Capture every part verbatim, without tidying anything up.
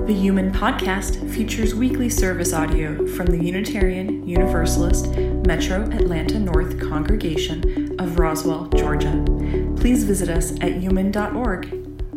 The Human Podcast features weekly service audio from the Unitarian Universalist Metro Atlanta North Congregation of Roswell, Georgia. Please visit us at human dot org.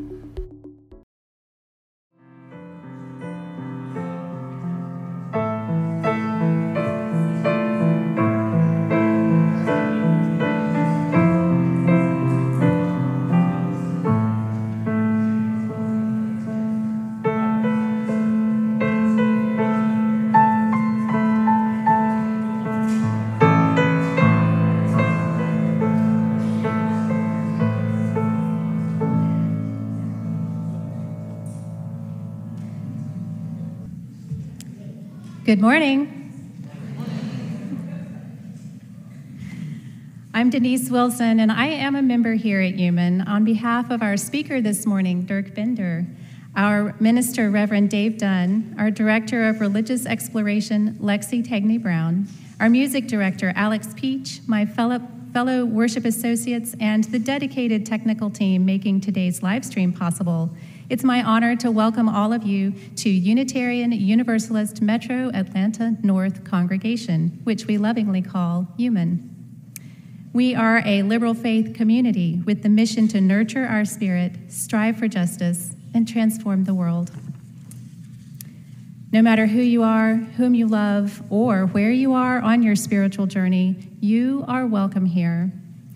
Good morning. I'm Denise Wilson, and I am a member here at Human. On behalf of our speaker this morning, Dirk Bender, our minister, Reverend Dave Dunn, our director of religious exploration, Lexi Tagney Brown, our music director, Alex Peach, my fellow, fellow worship associates, and the dedicated technical team making today's live stream possible, it's my honor to welcome all of you to Unitarian Universalist Metro Atlanta North Congregation, which we lovingly call Human. We are a liberal faith community with the mission to nurture our spirit, strive for justice, and transform the world. No matter who you are, whom you love, or where you are on your spiritual journey, you are welcome here.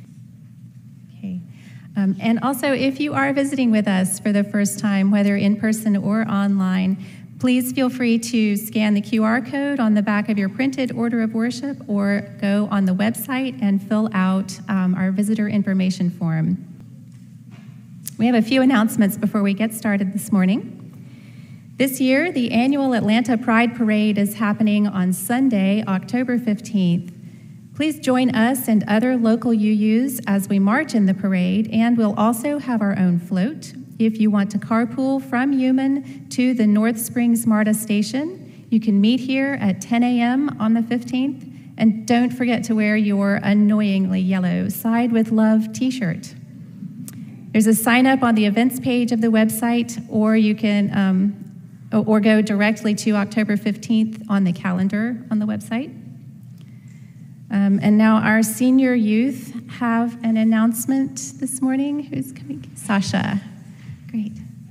Um, and also, if you are visiting with us for the first time, whether in person or online, please feel free to scan the Q R code on the back of your printed order of worship or go on the website and fill out um, our visitor information form. We have a few announcements before we get started this morning. This year, the annual Atlanta Pride Parade is happening on Sunday, October fifteenth. Please join us and other local U Us as we march in the parade, and we'll also have our own float. If you want to carpool from Human to the North Springs MARTA station, you can meet here at ten a.m. on the fifteenth, and don't forget to wear your annoyingly yellow Side with Love t-shirt. There's a sign up on the events page of the website, or you can um, or go directly to October fifteenth on the calendar on the website. Um, and now our senior youth have an announcement this morning. Who's coming? Sasha. Great.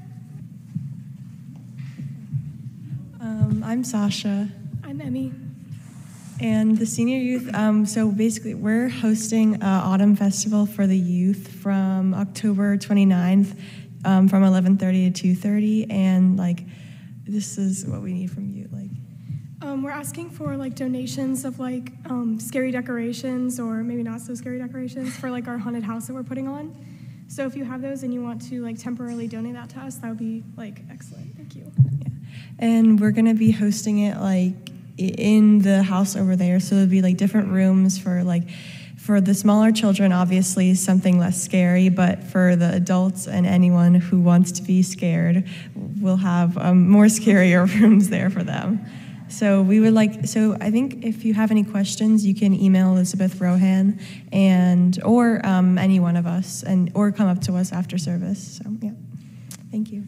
Um, I'm Sasha. I'm Emmy. And the senior youth, um, so basically we're hosting an autumn festival for the youth from October twenty-ninth um, from eleven thirty to two thirty. And like, this is what we need from you. Like, Um, we're asking for like donations of like um, scary decorations or maybe not so scary decorations for like our haunted house that we're putting on. So if you have those and you want to like temporarily donate that to us, that would be like excellent. Thank you. Yeah. And we're gonna be hosting it like in the house over there. So there'll be like different rooms for like for the smaller children, obviously something less scary, but for the adults and anyone who wants to be scared, we'll have um, more scarier rooms there for them. So we would like, so I think if you have any questions, you can email Elizabeth Rohan and, or um, any one of us, and or come up to us after service. So yeah, thank you.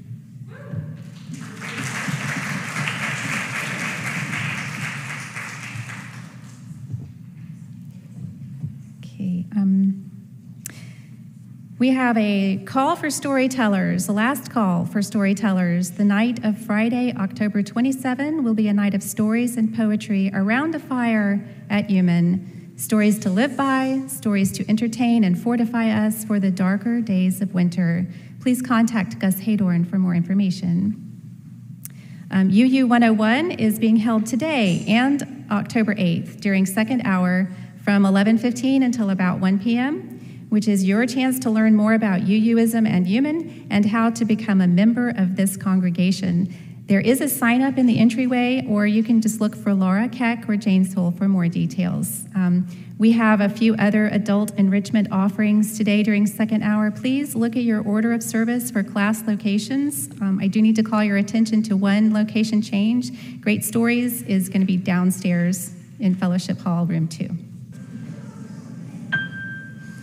Okay. Um, We have a call for storytellers, the last call for storytellers. The night of Friday, October twenty-seventh, will be a night of stories and poetry around a fire at Human. Stories to live by, stories to entertain and fortify us for the darker days of winter. Please contact Gus Haydorn for more information. Um, U U one oh one is being held today and October eighth during second hour from eleven fifteen until about one p.m., which is your chance to learn more about UUism and Human and how to become a member of this congregation. There is a sign up in the entryway, or you can just look for Laura Keck or Jane Soul for more details. Um, we have a few other adult enrichment offerings today during second hour. Please look at your order of service for class locations. Um, I do need to call your attention to one location change. Great Stories is going to be downstairs in Fellowship Hall, room two.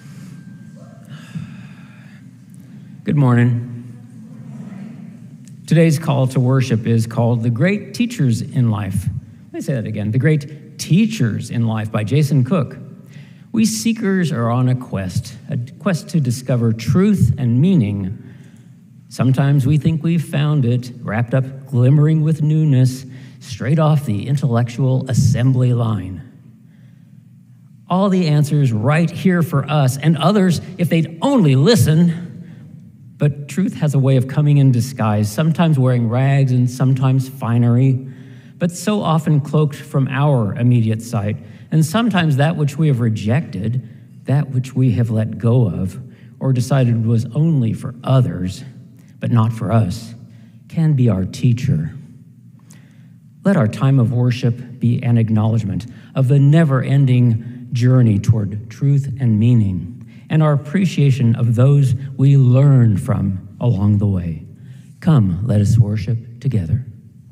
Good morning. Today's call to worship is called The Great Teachers in Life. Let me say that again. The Great Teachers in Life by Jason Cook. We seekers are on a quest, a quest to discover truth and meaning. Sometimes we think we've found it, wrapped up glimmering with newness, straight off the intellectual assembly line. All the answers right here for us and others if they'd only listen. But truth has a way of coming in disguise, sometimes wearing rags and sometimes finery, but so often cloaked from our immediate sight. And sometimes that which we have rejected, that which we have let go of, or decided was only for others, but not for us, can be our teacher. Let our time of worship be an acknowledgement of the never-ending journey toward truth and meaning, and our appreciation of those we learn from along the way. Come, let us worship together.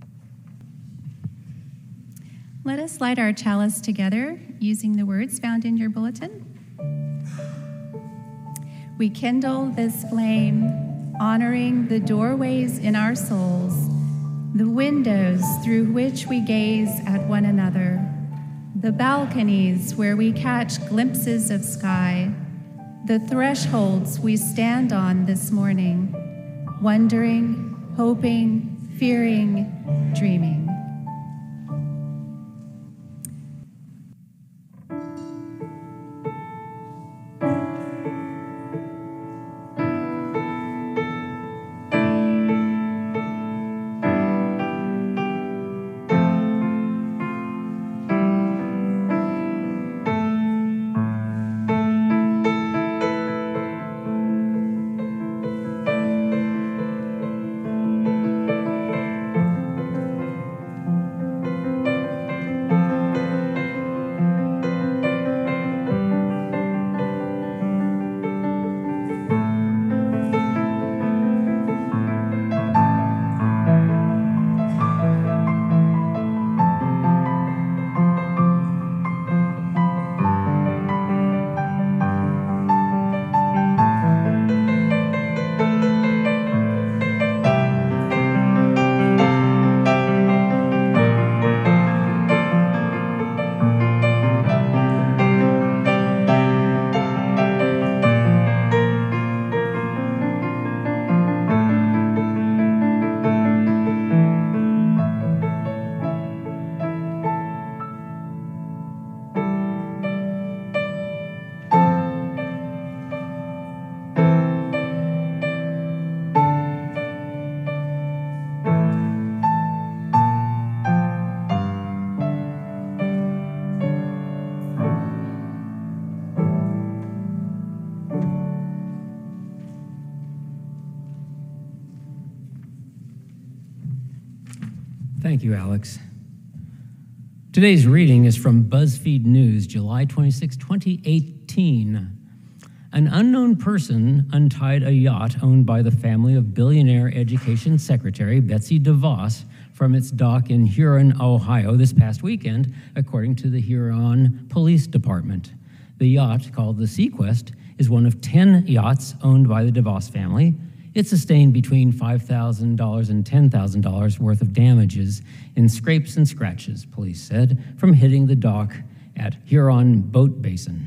Let us light our chalice together using the words found in your bulletin. We kindle this flame, honoring the doorways in our souls, the windows through which we gaze at one another, the balconies where we catch glimpses of sky, the thresholds we stand on this morning, wondering, hoping, fearing, dreaming. Thank you, Alex. Today's reading is from BuzzFeed News, July twenty-sixth, twenty eighteen. An unknown person untied a yacht owned by the family of billionaire education secretary Betsy DeVos from its dock in Huron, Ohio this past weekend, according to the Huron Police Department. The yacht, called the Sequest, is one of ten yachts owned by the DeVos family. It sustained between five thousand dollars and ten thousand dollars worth of damages in scrapes and scratches, police said, from hitting the dock at Huron Boat Basin.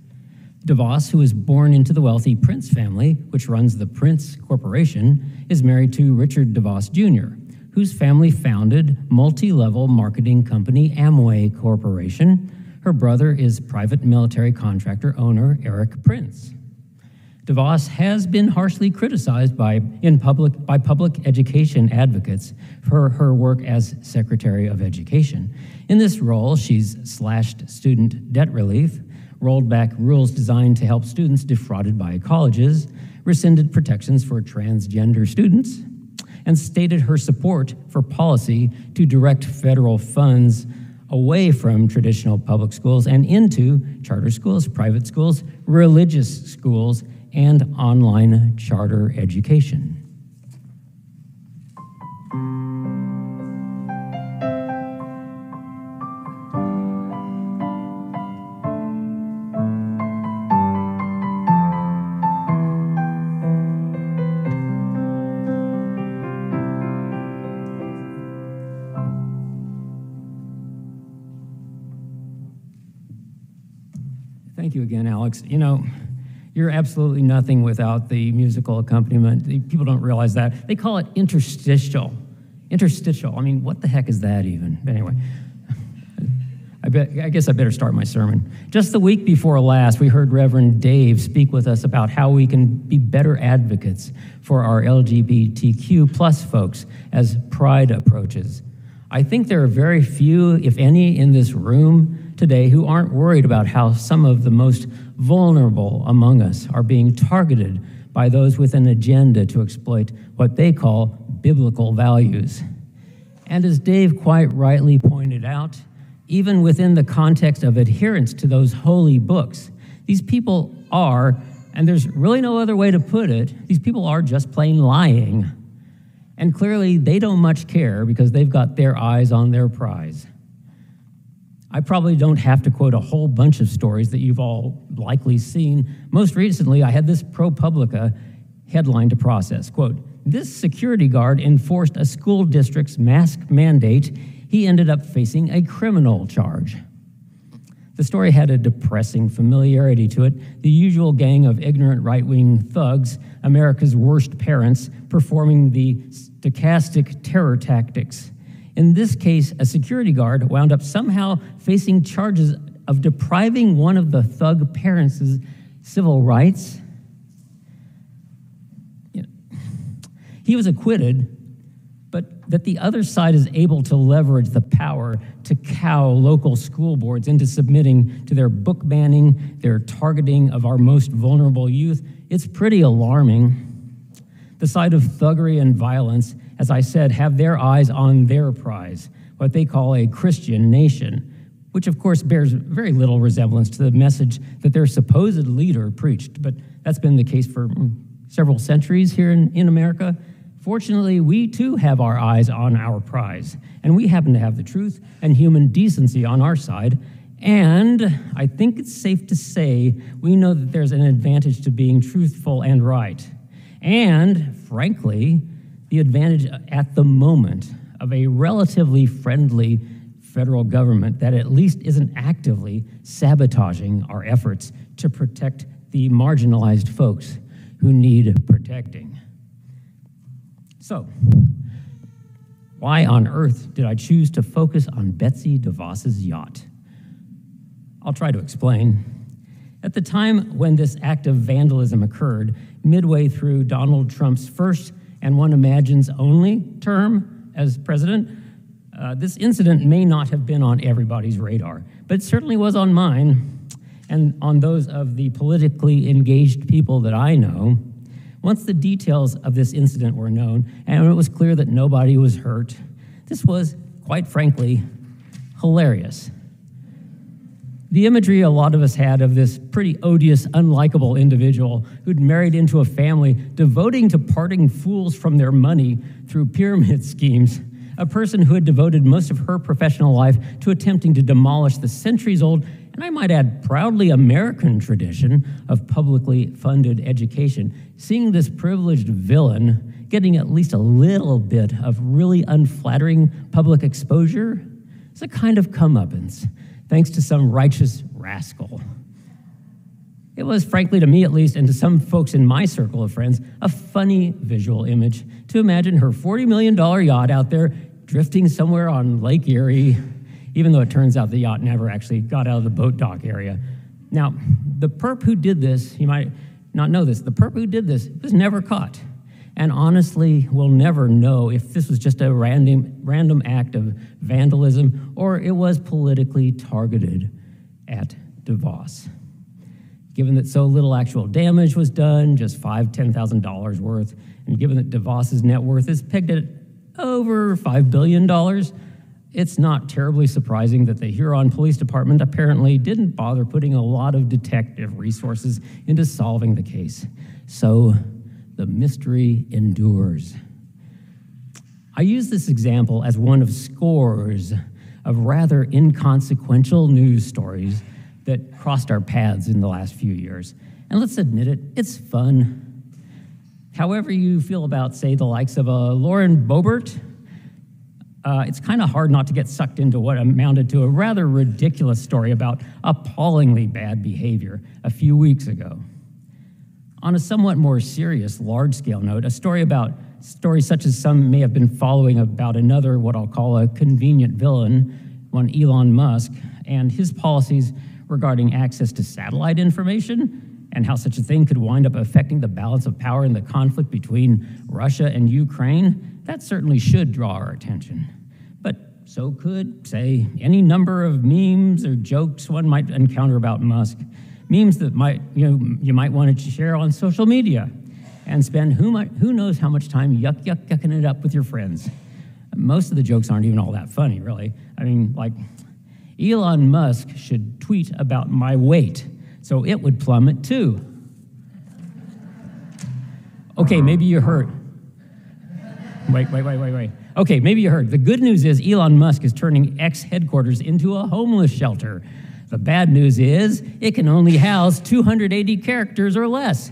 DeVos, who was born into the wealthy Prince family, which runs the Prince Corporation, is married to Richard DeVos Junior, whose family founded multi-level marketing company Amway Corporation. Her brother is private military contractor owner Eric Prince. DeVos has been harshly criticized by, in public, by public education advocates for her work as Secretary of Education. In this role, she's slashed student debt relief, rolled back rules designed to help students defrauded by colleges, rescinded protections for transgender students, and stated her support for policy to direct federal funds away from traditional public schools and into charter schools, private schools, religious schools, and online charter education. Thank you again, Alex. You know, you're absolutely nothing without the musical accompaniment. The, people don't realize that. They call it interstitial. Interstitial. I mean, what the heck is that even? But anyway, I, bet, I guess I better start my sermon. Just the week before last, we heard Reverend Dave speak with us about how we can be better advocates for our L G B T Q plus folks as Pride approaches. I think there are very few, if any, in this room today who aren't worried about how some of the most vulnerable among us are being targeted by those with an agenda to exploit what they call biblical values. And as Dave quite rightly pointed out, even within the context of adherence to those holy books, these people are, and there's really no other way to put it, these people are just plain lying. And clearly they don't much care because they've got their eyes on their prize. I probably don't have to quote a whole bunch of stories that you've all likely seen. Most recently, I had this ProPublica headline to process. Quote, this security guard enforced a school district's mask mandate. He ended up facing a criminal charge. The story had a depressing familiarity to it, the usual gang of ignorant right-wing thugs, America's worst parents, performing the stochastic terror tactics. In this case, a security guard wound up somehow facing charges of depriving one of the thug parents' civil rights. You know, he was acquitted, but that the other side is able to leverage the power to cow local school boards into submitting to their book banning, their targeting of our most vulnerable youth, it's pretty alarming. The side of thuggery and violence, as I said, have their eyes on their prize, what they call a Christian nation, which of course bears very little resemblance to the message that their supposed leader preached, but that's been the case for several centuries here in, in America. Fortunately, we too have our eyes on our prize, and we happen to have the truth and human decency on our side, and I think it's safe to say we know that there's an advantage to being truthful and right. And, frankly, the advantage at the moment of a relatively friendly federal government that at least isn't actively sabotaging our efforts to protect the marginalized folks who need protecting. So, why on earth did I choose to focus on Betsy DeVos's yacht? I'll try to explain. At the time when this act of vandalism occurred, midway through Donald Trump's first and one imagines only term as president, uh, this incident may not have been on everybody's radar, but it certainly was on mine and on those of the politically engaged people that I know. Once the details of this incident were known and it was clear that nobody was hurt, this was, quite frankly, hilarious. The imagery a lot of us had of this pretty odious, unlikable individual who'd married into a family devoting to parting fools from their money through pyramid schemes, a person who had devoted most of her professional life to attempting to demolish the centuries-old, and I might add proudly American tradition of publicly funded education, seeing this privileged villain getting at least a little bit of really unflattering public exposure is a kind of comeuppance, thanks to some righteous rascal. It was, frankly, to me at least, and to some folks in my circle of friends, a funny visual image to imagine her forty million dollars yacht out there drifting somewhere on Lake Erie, even though it turns out the yacht never actually got out of the boat dock area. Now, the perp who did this, you might not know this, the perp who did this was never caught. And honestly, we'll never know if this was just a random, random act of vandalism or it was politically targeted at DeVos. Given that so little actual damage was done, just five, ten thousand dollars worth, and given that DeVos's net worth is pegged at over five billion dollars, it's not terribly surprising that the Huron Police Department apparently didn't bother putting a lot of detective resources into solving the case. So the mystery endures. I use this example as one of scores of rather inconsequential news stories that crossed our paths in the last few years. And let's admit it, it's fun. However you feel about, say, the likes of a Lauren Boebert, uh, it's kind of hard not to get sucked into what amounted to a rather ridiculous story about appallingly bad behavior a few weeks ago. On a somewhat more serious, large-scale note, a story about stories such as some may have been following about another, what I'll call a convenient villain, one Elon Musk, and his policies regarding access to satellite information and how such a thing could wind up affecting the balance of power in the conflict between Russia and Ukraine, that certainly should draw our attention. But so could, say, any number of memes or jokes one might encounter about Musk, memes that might, you know, you might want to share on social media and spend who, might, who knows how much time yuck, yuck, yucking it up with your friends. Most of the jokes aren't even all that funny, really. I mean, like, Elon Musk should tweet about my weight, so it would plummet too. Okay, maybe you heard. Wait, wait, wait, wait, wait. Okay, maybe you heard. The good news is Elon Musk is turning X headquarters into a homeless shelter. The bad news is it can only house two hundred eighty characters or less.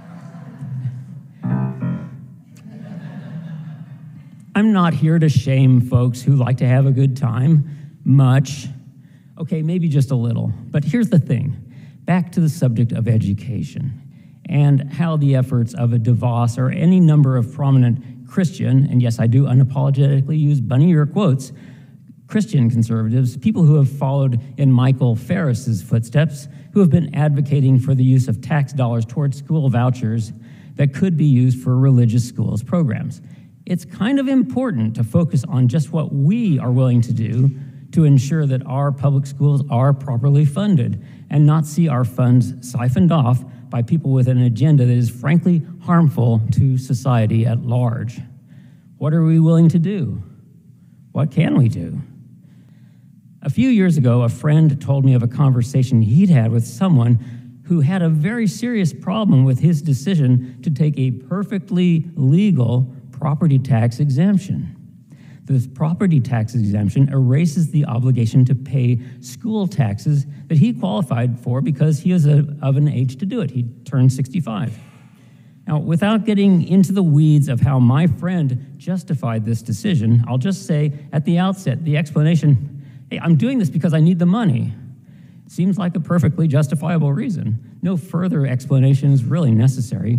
I'm not here to shame folks who like to have a good time, much. Okay, maybe just a little. But here's the thing. Back to the subject of education and how the efforts of a DeVos or any number of prominent Christian, and yes, I do unapologetically use bunny ear quotes, Christian conservatives, people who have followed in Michael Ferris's footsteps, who have been advocating for the use of tax dollars towards school vouchers that could be used for religious schools programs. It's kind of important to focus on just what we are willing to do to ensure that our public schools are properly funded and not see our funds siphoned off by people with an agenda that is frankly harmful to society at large. What are we willing to do? What can we do? A few years ago, a friend told me of a conversation he'd had with someone who had a very serious problem with his decision to take a perfectly legal property tax exemption. This property tax exemption erases the obligation to pay school taxes that he qualified for because he is a, of an age to do it. He turned sixty-five. Now, without getting into the weeds of how my friend justified this decision, I'll just say at the outset, the explanation, hey, I'm doing this because I need the money, seems like a perfectly justifiable reason. No further explanation is really necessary.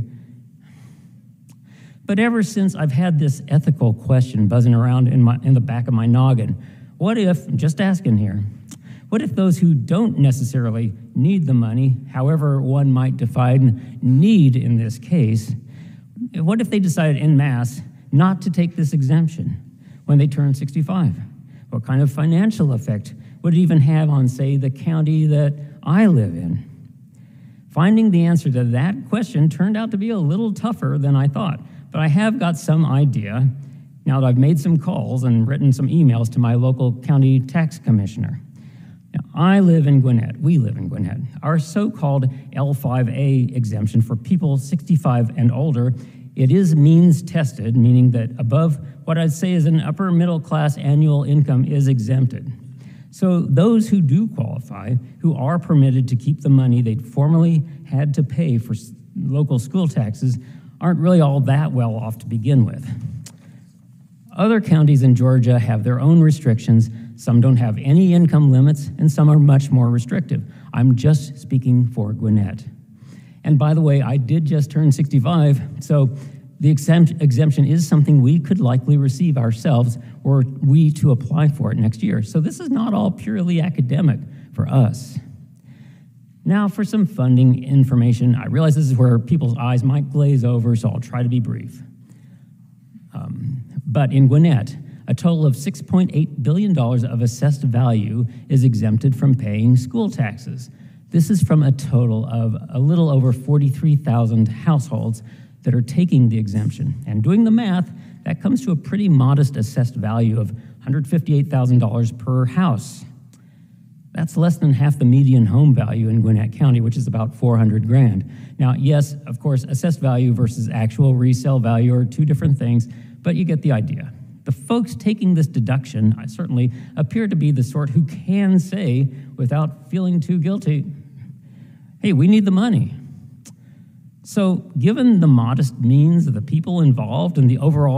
But ever since I've had this ethical question buzzing around in, my, in the back of my noggin, what if, just asking here, what if those who don't necessarily need the money, however one might define need in this case, what if they decided en masse not to take this exemption when they turn sixty-five? What kind of financial effect would it even have on, say, the county that I live in? Finding the answer to that question turned out to be a little tougher than I thought. But I have got some idea now that I've made some calls and written some emails to my local county tax commissioner. Now, I live in Gwinnett. We live in Gwinnett. Our so-called L five A exemption for people sixty-five and older, it is means tested, meaning that above what I'd say is an upper middle class annual income is exempted. So those who do qualify, who are permitted to keep the money they'd formerly had to pay for local school taxes, aren't really all that well off to begin with. Other counties in Georgia have their own restrictions. Some don't have any income limits, and some are much more restrictive. I'm just speaking for Gwinnett. And by the way, I did just turn sixty-five, so the exemption is something we could likely receive ourselves or we to apply for it next year. So this is not all purely academic for us. Now for some funding information. I realize this is where people's eyes might glaze over, so I'll try to be brief. Um, but in Gwinnett, a total of six point eight billion dollars of assessed value is exempted from paying school taxes. This is from a total of a little over forty-three thousand households that are taking the exemption. And doing the math, that comes to a pretty modest assessed value of one hundred fifty-eight thousand dollars per house. That's less than half the median home value in Gwinnett County, which is about four hundred grand. Now, yes, of course, assessed value versus actual resale value are two different things, but you get the idea. The folks taking this deduction, I certainly appear to be the sort who can say, without feeling too guilty, hey, we need the money. So given the modest means of the people involved and the overall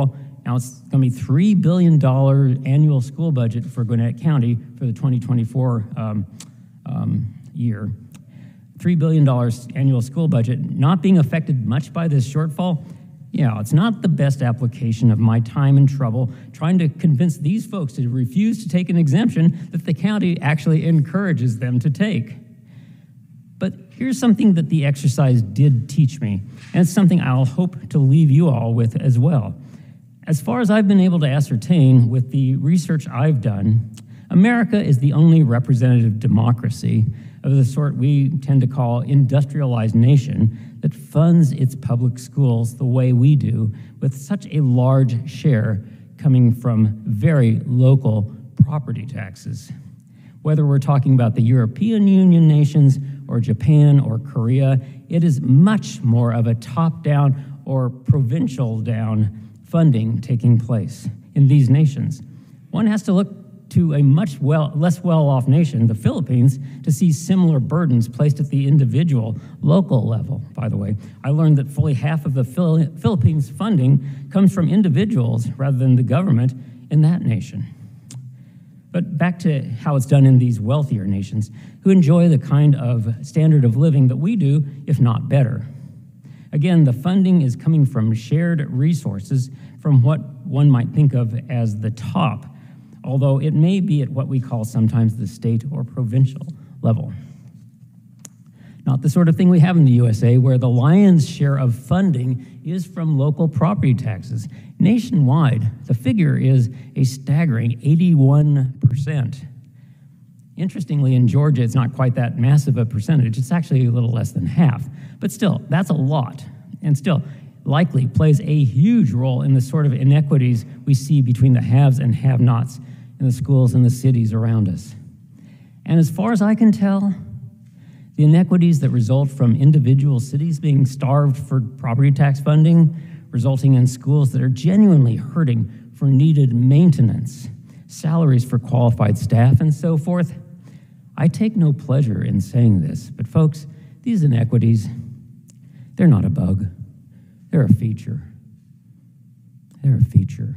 Now it's going to be three billion dollars annual school budget for Gwinnett County for the twenty twenty-four um, um, year. three billion dollars annual school budget not being affected much by this shortfall. Yeah, it's not the best application of my time and trouble trying to convince these folks to refuse to take an exemption that the county actually encourages them to take. But here's something that the exercise did teach me, and it's something I'll hope to leave you all with as well. As far as I've been able to ascertain with the research I've done, America is the only representative democracy of the sort we tend to call industrialized nation that funds its public schools the way we do, with such a large share coming from very local property taxes. Whether we're talking about the European Union nations or Japan or Korea, it is much more of a top-down or provincial-down funding taking place in these nations. One has to look to a much well, less well-off nation, the Philippines, to see similar burdens placed at the individual, local level, by the way. I learned that fully half of the Phil- Philippines funding comes from individuals rather than the government in that nation. But back to how it's done in these wealthier nations, who enjoy the kind of standard of living that we do, if not better. Again, the funding is coming from shared resources from what one might think of as the top, although it may be at what we call sometimes the state or provincial level. Not the sort of thing we have in the U S A, where the lion's share of funding is from local property taxes. Nationwide, the figure is a staggering eighty-one percent. Interestingly, in Georgia, it's not quite that massive a percentage. It's actually a little less than half. But still, that's a lot, and still likely plays a huge role in the sort of inequities we see between the haves and have-nots in the schools and the cities around us. And as far as I can tell, the inequities that result from individual cities being starved for property tax funding, resulting in schools that are genuinely hurting for needed maintenance, salaries for qualified staff, and so forth. I take no pleasure in saying this, but folks, these inequities, they're not a bug. They're a feature. They're a feature.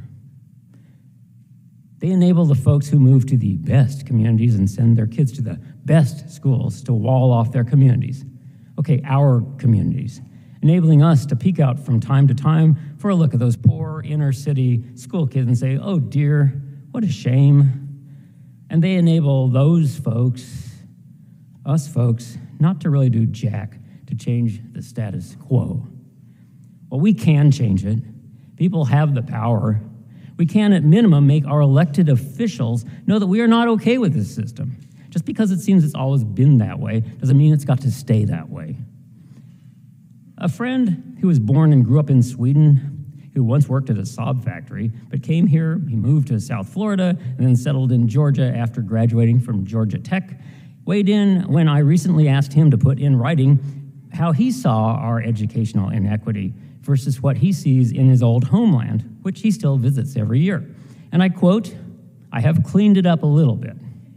They enable the folks who move to the best communities and send their kids to the best schools to wall off their communities. Okay, our communities, enabling us to peek out from time to time for a look at those poor inner city school kids and say, oh dear, what a shame. And they enable those folks, us folks, not to really do jack to change the status quo. Well, we can change it. People have the power. We can, at minimum, make our elected officials know that we are not okay with this system. Just because it seems it's always been that way doesn't mean it's got to stay that way. A friend who was born and grew up in Sweden, who once worked at a Saab factory, but came here, he moved to South Florida, and then settled in Georgia after graduating from Georgia Tech, weighed in when I recently asked him to put in writing how he saw our educational inequity versus what he sees in his old homeland, which he still visits every year. And I quote, I have cleaned it up a little bit.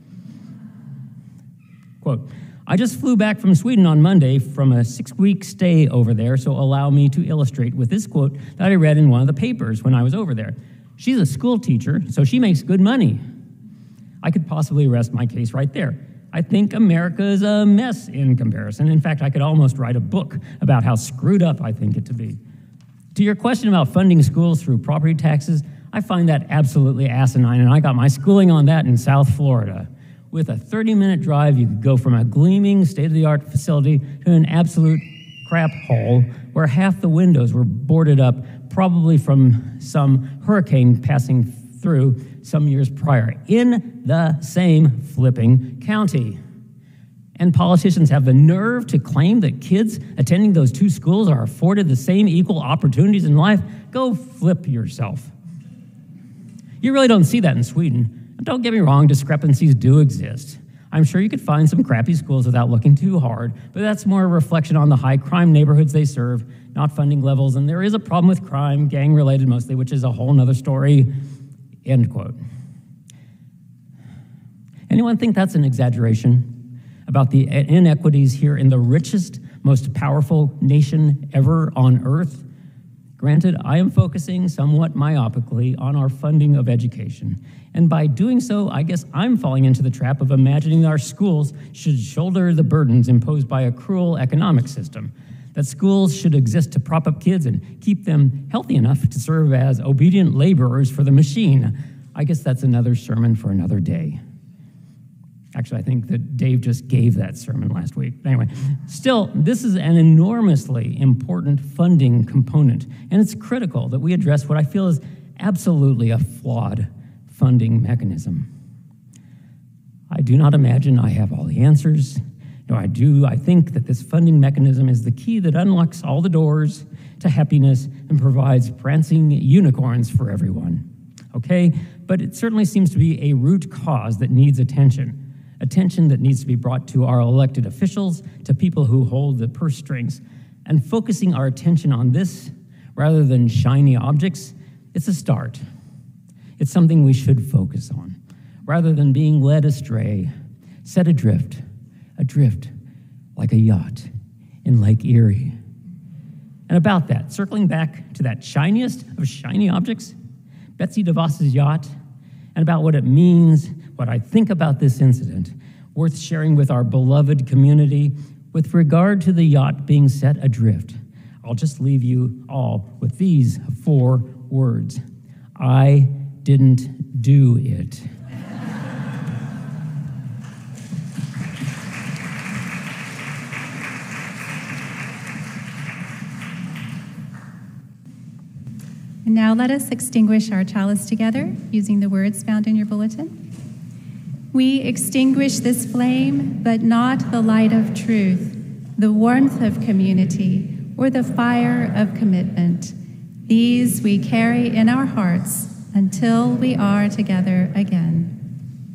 Quote, I just flew back from Sweden on Monday from a six-week stay over there, so allow me to illustrate with this quote that I read in one of the papers when I was over there. She's a school teacher, so she makes good money. I could possibly rest my case right there. I think America is a mess in comparison. In fact, I could almost write a book about how screwed up I think it to be. To your question about funding schools through property taxes, I find that absolutely asinine, and I got my schooling on that in South Florida. With a thirty-minute drive, you could go from a gleaming state-of-the-art facility to an absolute crap hole where half the windows were boarded up, probably from some hurricane passing through some years prior, in the same flipping county. And politicians have the nerve to claim that kids attending those two schools are afforded the same equal opportunities in life. Go flip yourself. You really don't see that in Sweden. Don't get me wrong, discrepancies do exist. I'm sure you could find some crappy schools without looking too hard, but that's more a reflection on the high crime neighborhoods they serve, not funding levels, and there is a problem with crime, gang-related mostly, which is a whole nother story, end quote. Anyone think that's an exaggeration about the inequities here in the richest, most powerful nation ever on earth? Granted, I am focusing somewhat myopically on our funding of education, and by doing so, I guess I'm falling into the trap of imagining our schools should shoulder the burdens imposed by a cruel economic system, that schools should exist to prop up kids and keep them healthy enough to serve as obedient laborers for the machine. I guess that's another sermon for another day. Actually, I think that Dave just gave that sermon last week. Anyway, still, this is an enormously important funding component, and it's critical that we address what I feel is absolutely a flawed funding mechanism. I do not imagine I have all the answers. No, I do. I think that this funding mechanism is the key that unlocks all the doors to happiness and provides prancing unicorns for everyone. Okay? But it certainly seems to be a root cause that needs attention. Attention that needs to be brought to our elected officials, to people who hold the purse strings. And focusing our attention on this, rather than shiny objects, it's a start. It's something we should focus on, rather than being led astray, set adrift, adrift like a yacht in Lake Erie. And about that, circling back to that shiniest of shiny objects, Betsy DeVos's yacht, and about what it means, what I think about this incident, worth sharing with our beloved community with regard to the yacht being set adrift. I'll just leave you all with these four words. I didn't do it. And now let us extinguish our chalice together using the words found in your bulletin. We extinguish this flame, but not the light of truth, the warmth of community, or the fire of commitment. These we carry in our hearts until we are together again.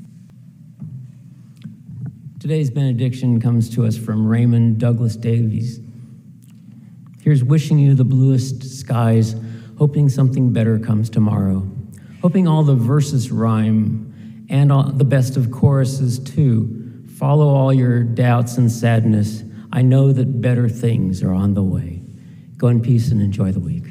Today's benediction comes to us from Raymond Douglas Davies. Here's wishing you the bluest skies, hoping something better comes tomorrow, hoping all the verses rhyme, and all the best of choruses too. Follow all your doubts and sadness. I know that better things are on the way. Go in peace and enjoy the week.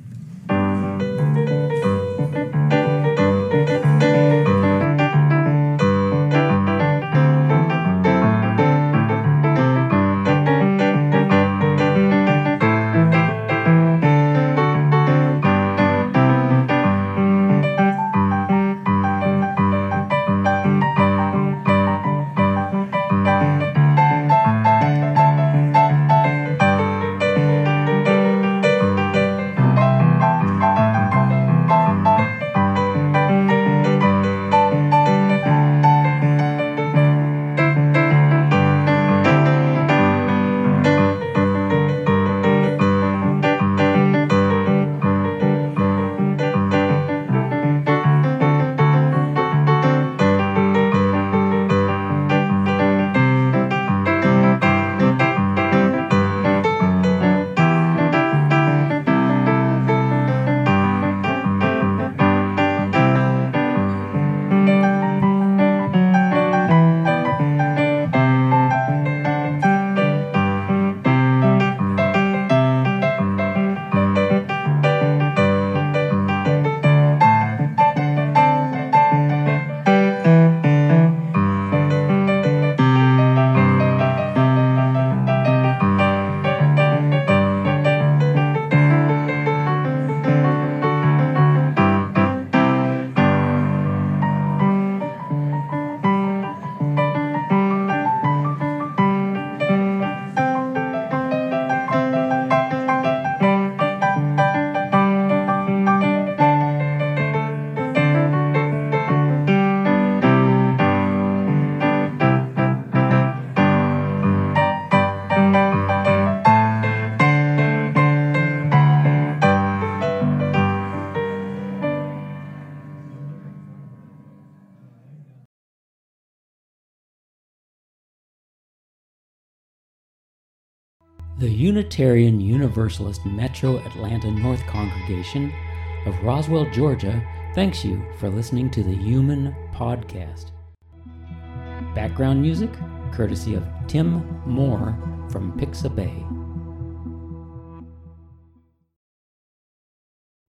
The Unitarian Universalist Metro Atlanta North Congregation of Roswell, Georgia, thanks you for listening to the Human Podcast. Background music, courtesy of Tim Moore from Pixabay.